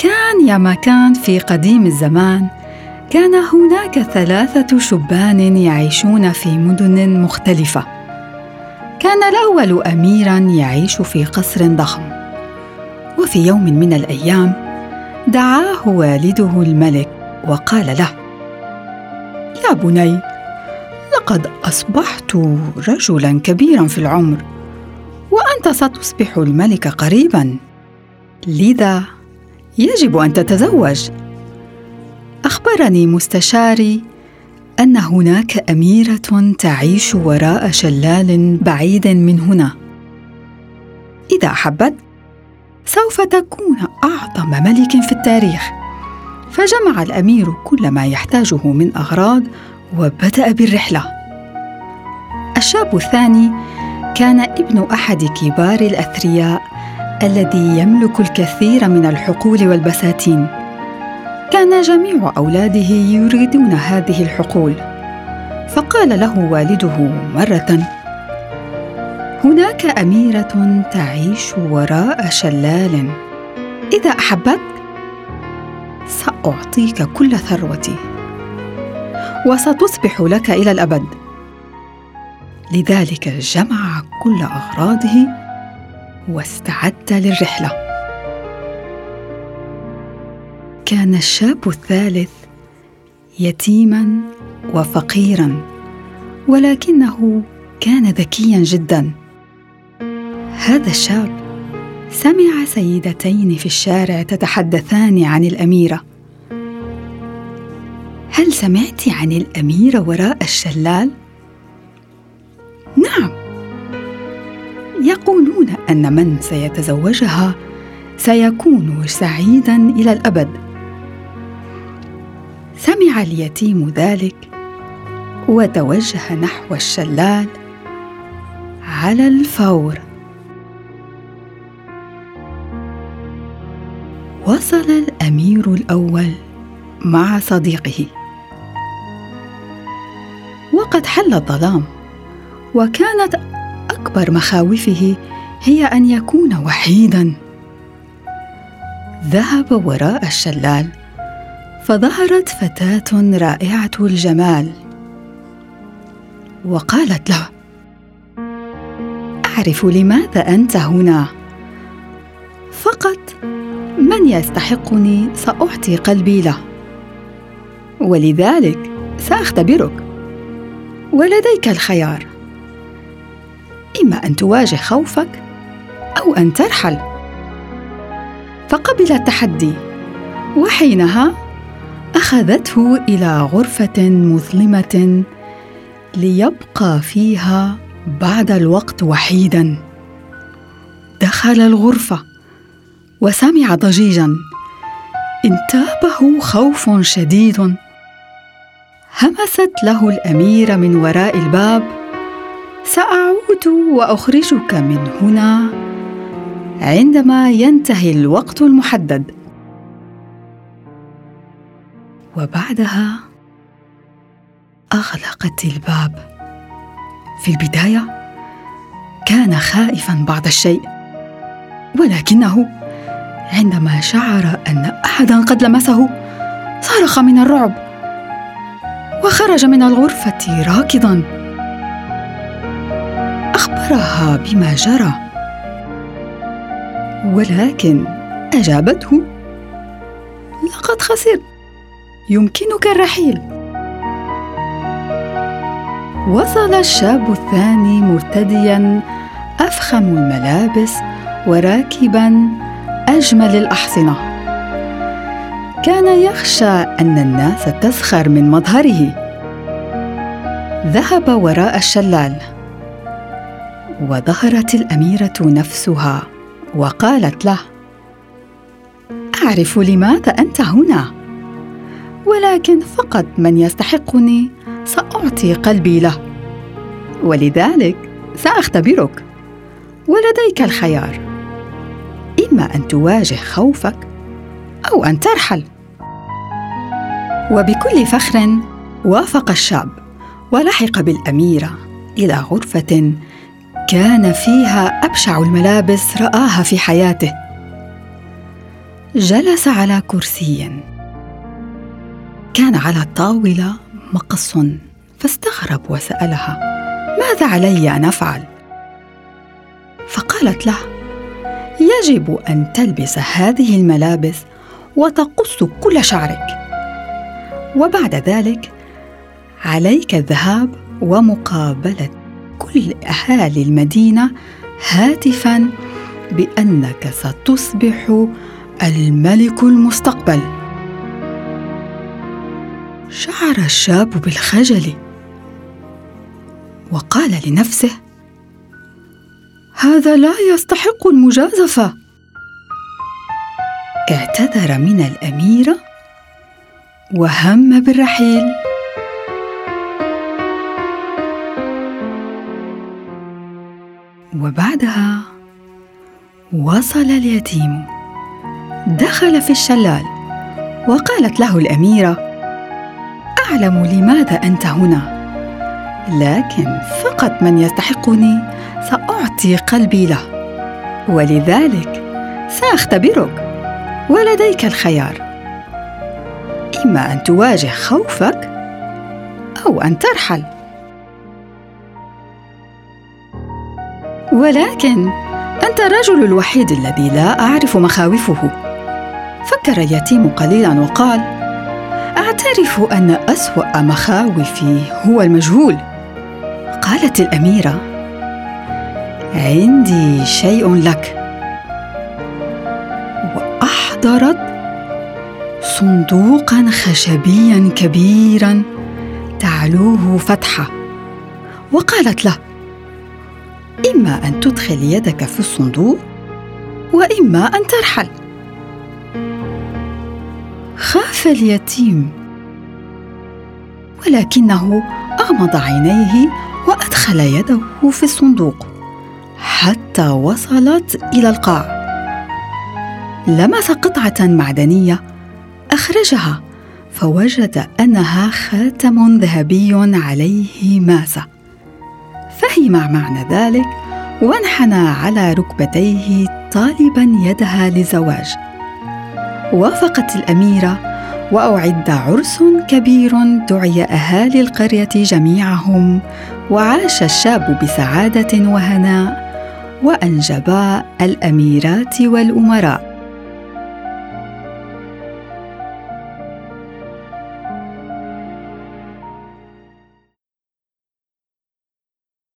كان يا مكان في قديم الزمان كان هناك 3 شبان يعيشون في مدن مختلفة. كان الأول أميراً يعيش في قصر ضخم، وفي يوم من الأيام دعاه والده الملك وقال له: يا بني، لقد أصبحت رجلاً كبيراً في العمر، وأنت ستصبح الملك قريباً، لذا يجب أن تتزوج. أخبرني مستشاري أن هناك أميرة تعيش وراء شلال بعيد من هنا، إذا أحبت سوف تكون أعظم ملك في التاريخ. فجمع الأمير كل ما يحتاجه من أغراض وبدأ بالرحلة. الشاب الثاني كان ابن أحد كبار الأثرياء الذي يملك الكثير من الحقول والبساتين. كان جميع أولاده يريدون هذه الحقول، فقال له والده مرة: هناك أميرة تعيش وراء شلال، إذا أحبت سأعطيك كل ثروتي وستصبح لك إلى الأبد. لذلك جمع كل أغراضه واستعد للرحلة. كان الشاب الثالث يتيماً وفقيراً، ولكنه كان ذكياً جداً. هذا الشاب سمع سيدتين في الشارع تتحدثان عن الأميرة. هل سمعت عن الأميرة وراء الشلال؟ نعم، يقولون أن من سيتزوجها سيكون سعيداً إلى الأبد. سمع اليتيم ذلك وتوجه نحو الشلال على الفور. وصل الأمير الأول مع صديقه، وقد حل الظلام، وكانت أكبر مخاوفه هي أن يكون وحيداً. ذهب وراء الشلال، فظهرت فتاة رائعة الجمال وقالت له: أعرف لماذا أنت هنا، فقط من يستحقني سأعطي قلبي له، ولذلك سأختبرك، ولديك الخيار: إما أن تواجه خوفك أو أن ترحل. فقبل التحدي، وحينها أخذته إلى غرفة مظلمة ليبقى فيها بعض الوقت وحيداً. دخل الغرفة وسمع ضجيجاً، انتابه خوف شديد. همست له الأميرة من وراء الباب: سأعود وأخرجك من هنا عندما ينتهي الوقت المحدد. وبعدها أغلقت الباب. في البداية كان خائفاً بعض الشيء، ولكنه عندما شعر أن أحداً قد لمسه صرخ من الرعب وخرج من الغرفة راكضاً. أخبرها بما جرى، ولكن أجابته: لقد خسرت، يمكنك الرحيل. وصل الشاب الثاني مرتدياً أفخم الملابس وراكباً أجمل الأحصنة. كان يخشى أن الناس تسخر من مظهره. ذهب وراء الشلال، وظهرت الأميرة نفسها وقالت له: أعرف لماذا أنت هنا، ولكن فقط من يستحقني سأعطي قلبي له، ولذلك سأختبرك، ولديك الخيار: إما أن تواجه خوفك أو أن ترحل. وبكل فخر وافق الشاب، ولحق بالأميرة إلى غرفة كان فيها أبشع الملابس رآها في حياته. جلس على كرسي. كان على الطاولة مقص، فاستغرب وسألها: ماذا علي أن أفعل؟ فقالت له: يجب أن تلبس هذه الملابس وتقص كل شعرك، وبعد ذلك عليك الذهاب ومقابلة كل أهالي المدينة هاتفاً بأنك ستصبح الملك المستقبل. شعر الشاب بالخجل وقال لنفسه: هذا لا يستحق المجازفة. اعتذر من الأميرة وهم بالرحيل. وبعدها وصل اليتيم، دخل في الشلال، وقالت له الأميرة: أعلم لماذا أنت هنا، لكن فقط من يستحقني سأعطي قلبي له، ولذلك سأختبرك، ولديك الخيار: إما أن تواجه خوفك أو أن ترحل. ولكن أنت الرجل الوحيد الذي لا أعرف مخاوفه. فكر اليتيم قليلاً وقال: أعترف أن أسوأ مخاوفي هو المجهول. قالت الأميرة: عندي شيء لك. وأحضرت صندوقاً خشبياً كبيراً تعلوه فتحة، وقالت له: إما أن تدخل يدك في الصندوق وإما أن ترحل. خاف اليتيم، ولكنه أغمض عينيه وأدخل يده في الصندوق حتى وصلت إلى القاع. لمس قطعة معدنية، أخرجها فوجد أنها خاتم ذهبي عليه ماسة. فهم معنى ذلك وانحنى على ركبتيه طالبا يدها للزواج. وافقت الأميرة، وأعد عرس كبير دعي أهالي القرية جميعهم، وعاش الشاب بسعادة وهناء، وأنجبا الأميرات والأمراء.